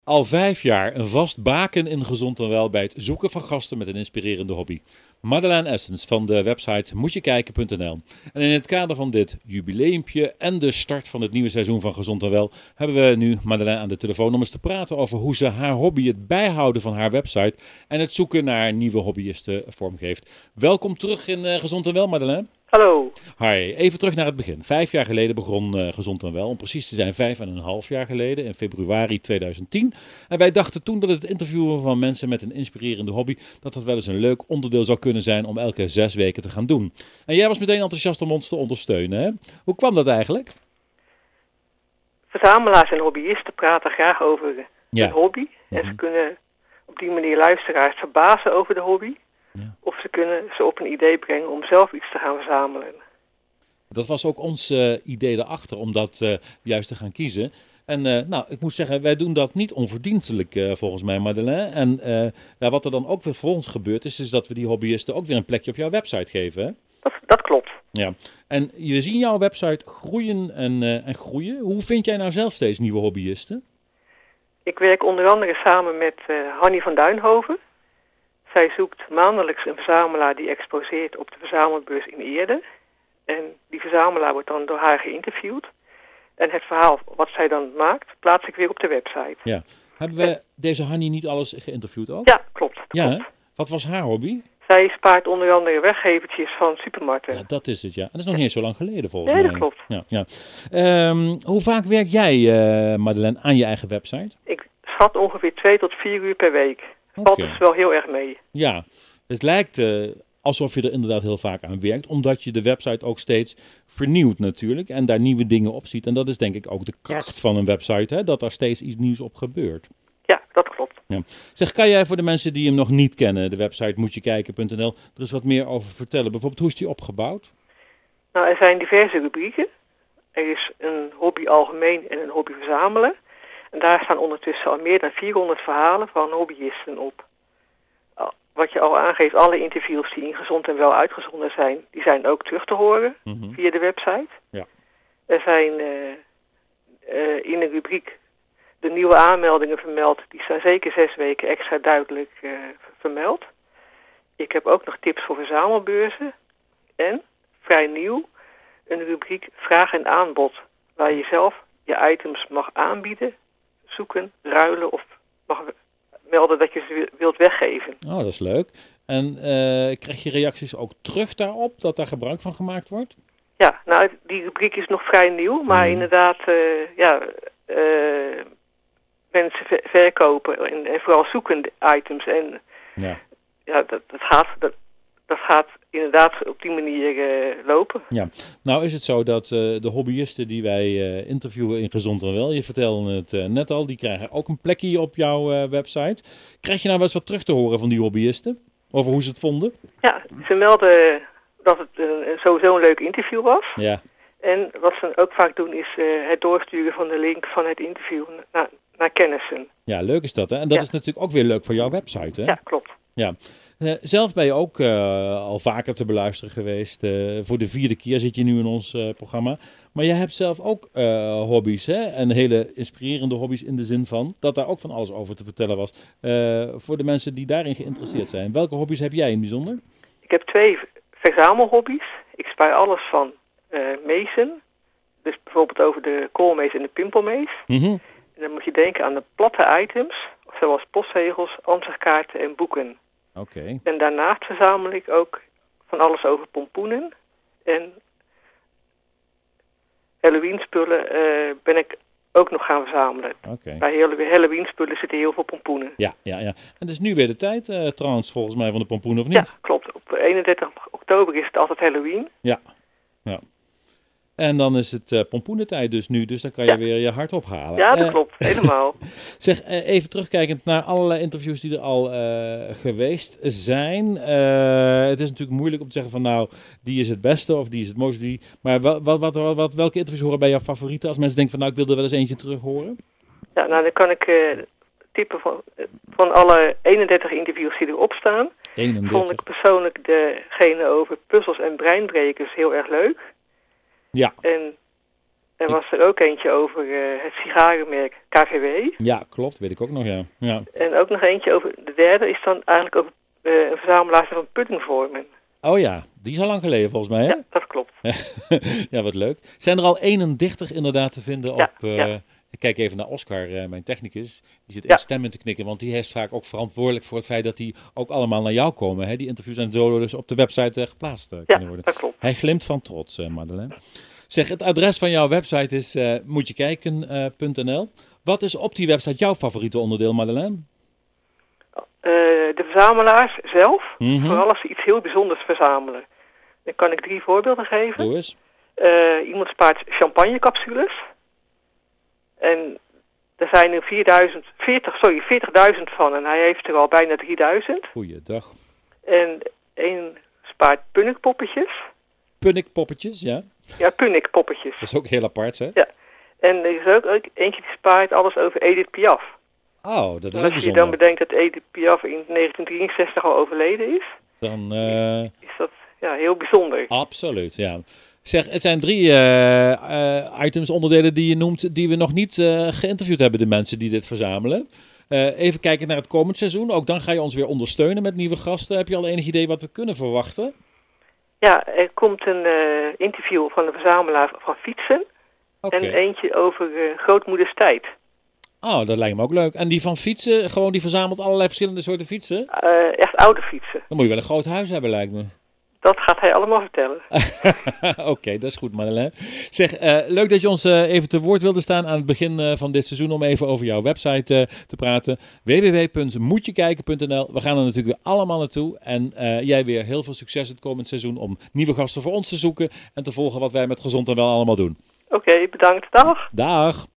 Al 5 jaar een vast baken in Gezond en Wel bij het zoeken van gasten met een inspirerende hobby. Madeleine Essens van de website moetjekijken.nl. En in het kader van dit jubileumpje en de start van het nieuwe seizoen van Gezond en Wel hebben we nu Madeleine aan de telefoon om eens te praten over hoe ze haar hobby, het bijhouden van haar website en het zoeken naar nieuwe hobbyisten vormgeeft. Welkom terug in Gezond en Wel, Madeleine. Hallo. Hi, even terug naar het begin. 5 jaar geleden begon Gezond en Wel. Om precies te zijn 5,5 jaar geleden, in februari 2010. En wij dachten toen dat het interviewen van mensen met een inspirerende hobby, dat wel eens een leuk onderdeel zou kunnen zijn om elke 6 weken te gaan doen. En jij was meteen enthousiast om ons te ondersteunen, hè? Hoe kwam dat eigenlijk? Verzamelaars en hobbyisten praten graag over hun hobby. En ze kunnen op die manier luisteraars verbazen over de hobby. Ja. Of ze kunnen ze op een idee brengen om zelf iets te gaan verzamelen. Dat was ook ons idee erachter, om dat juist te gaan kiezen. En ik moet zeggen, wij doen dat niet onverdienstelijk volgens mij, Madeleine. En wat er dan ook weer voor ons gebeurt is dat we die hobbyisten ook weer een plekje op jouw website geven. Hè? Dat klopt. Ja. En we zien jouw website groeien en groeien. Hoe vind jij nou zelf steeds nieuwe hobbyisten? Ik werk onder andere samen met Hanny van Duinhoven. Zij zoekt maandelijks een verzamelaar die exposeert op de verzamelbeurs in Eerde. En die verzamelaar wordt dan door haar geïnterviewd. En het verhaal wat zij dan maakt, plaats ik weer op de website. Ja. Hebben we deze Hanny niet alles geïnterviewd ook? Ja, klopt. Ja, wat was haar hobby? Zij spaart onder andere weggevertjes van supermarkten. Ja, dat is het, ja. En dat is nog niet eens zo lang geleden volgens mij. Nee, dat klopt. Ja. Hoe vaak werk jij, Madeleine, aan je eigen website? Ik schat ongeveer 2 tot 4 uur per week. Valt dus wel heel erg mee. Ja, het lijkt alsof je er inderdaad heel vaak aan werkt, omdat je de website ook steeds vernieuwt natuurlijk en daar nieuwe dingen op ziet. En dat is denk ik ook de kracht van een website, hè? Dat daar steeds iets nieuws op gebeurt. Ja, dat klopt. Ja. Zeg, kan jij voor de mensen die hem nog niet kennen, de website moetjekijken.nl, er eens wat meer over vertellen? Bijvoorbeeld, hoe is die opgebouwd? Nou, er zijn diverse rubrieken. Er is een hobby algemeen en een hobby verzamelen. En daar staan ondertussen al meer dan 400 verhalen van hobbyisten op. Wat je al aangeeft, alle interviews die in Gezond en Wel uitgezonden zijn, die zijn ook terug te horen via de website. Ja. Er zijn in een rubriek de nieuwe aanmeldingen vermeld. Die staan zeker 6 weken extra duidelijk vermeld. Ik heb ook nog tips voor verzamelbeurzen. En, vrij nieuw, een rubriek vraag en aanbod. Waar je zelf je items mag aanbieden, zoeken, ruilen of mag melden dat je ze wilt weggeven. Oh, dat is leuk. En krijg je reacties ook terug daarop, dat daar gebruik van gemaakt wordt? Ja, nou, die rubriek is nog vrij nieuw, maar inderdaad, mensen verkopen en vooral zoeken items. En dat gaat inderdaad op die manier lopen. Ja, nou is het zo dat de hobbyisten die wij interviewen in Gezond en Wel, je vertelde het net al, die krijgen ook een plekje op jouw website. Krijg je nou wel eens wat terug te horen van die hobbyisten? Over hoe ze het vonden? Ja, ze melden dat het sowieso een leuk interview was. Ja. En wat ze ook vaak doen is het doorsturen van de link van het interview naar kennissen. Ja, leuk is dat, hè? En dat is natuurlijk ook weer leuk voor jouw website, hè? Ja, klopt. Ja. Zelf ben je ook al vaker te beluisteren geweest. Voor de 4e keer zit je nu in ons programma. Maar je hebt zelf ook hobby's, hè? En hele inspirerende hobby's in de zin van dat daar ook van alles over te vertellen was. Voor de mensen die daarin geïnteresseerd zijn. Welke hobby's heb jij in het bijzonder? Ik heb 2 verzamelhobby's. Ik spaar alles van meesen. Dus bijvoorbeeld over de koolmees en de pimpelmees. En dan moet je denken aan de platte items, zoals postzegels, ansichtkaarten en boeken. Okay. En daarnaast verzamel ik ook van alles over pompoenen. En Halloween spullen ben ik ook nog gaan verzamelen. Okay. Bij Halloween spullen zitten heel veel pompoenen. Ja. En het is nu weer de tijd trouwens volgens mij van de pompoenen, of niet? Ja, klopt. Op 31 oktober is het altijd Halloween. Ja. En dan is het pompoenentijd dus nu, dus dan kan je weer je hart ophalen. Ja, dat klopt. Helemaal. Zeg, even terugkijkend naar allerlei interviews die er al geweest zijn. Het is natuurlijk moeilijk om te zeggen van nou, die is het beste of die is het mooiste. Maar welke interviews horen bij jouw favorieten als mensen denken van nou, ik wil er wel eens eentje terug horen? Ja, nou dan kan ik typen van alle 31 interviews die erop staan. 31. Vond ik persoonlijk degene over puzzels en breinbrekers heel erg leuk. Ja. En Er was er ook eentje over het sigarenmerk KVW. Ja, klopt. Weet ik ook nog, ja. En ook nog eentje over, de derde is dan eigenlijk over een verzamelaar van puddingvormen. Oh ja, die is al lang geleden volgens mij, hè? Ja, dat klopt. Ja, wat leuk. Zijn er al 31 inderdaad te vinden op... Ja. Ik kijk even naar Oscar, mijn technicus. Die zit instemmend te knikken, want die is vaak ook verantwoordelijk voor het feit dat die ook allemaal naar jou komen. Hè? Die interviews en zo dus op de website geplaatst kunnen worden. Dat klopt. Hij glimt van trots, Madeleine. Zeg, het adres van jouw website is moetjekijken.nl. Wat is op die website jouw favoriete onderdeel, Madeleine? De verzamelaars zelf, vooral als ze iets heel bijzonders verzamelen. Dan kan ik 3 voorbeelden geven. Doe eens. Iemand spaart champagnecapsules. En er zijn er 40.000 van en hij heeft er al bijna 3000. Goeiedag. En één spaart punnikpoppetjes. Punnikpoppetjes, ja. Ja, punnikpoppetjes. Dat is ook heel apart, hè? Ja. En er is ook eentje die spaart alles over Edith Piaf. Oh, dat is ook als je bijzonder. dan bedenkt dat Edith Piaf in 1963 al overleden is, dan is dat heel bijzonder. Absoluut, ja. Zeg, het zijn 3 items, onderdelen die je noemt, die we nog niet geïnterviewd hebben, de mensen die dit verzamelen. Even kijken naar het komend seizoen. Ook dan ga je ons weer ondersteunen met nieuwe gasten. Heb je al enig idee wat we kunnen verwachten? Ja, er komt een interview van de verzamelaar van fietsen. Okay. En eentje over grootmoeders tijd. Oh, dat lijkt me ook leuk. En die van fietsen, gewoon die verzamelt allerlei verschillende soorten fietsen? Echt oude fietsen. Dan moet je wel een groot huis hebben, lijkt me. Dat gaat hij allemaal vertellen. Oké, dat is goed, Madeleine. Zeg, leuk dat je ons even te woord wilde staan aan het begin van dit seizoen om even over jouw website te praten. www.moetjekijken.nl. We gaan er natuurlijk weer allemaal naartoe. En jij weer heel veel succes het komend seizoen om nieuwe gasten voor ons te zoeken en te volgen wat wij met Gezond en Wel allemaal doen. Oké, bedankt. Dag. Dag.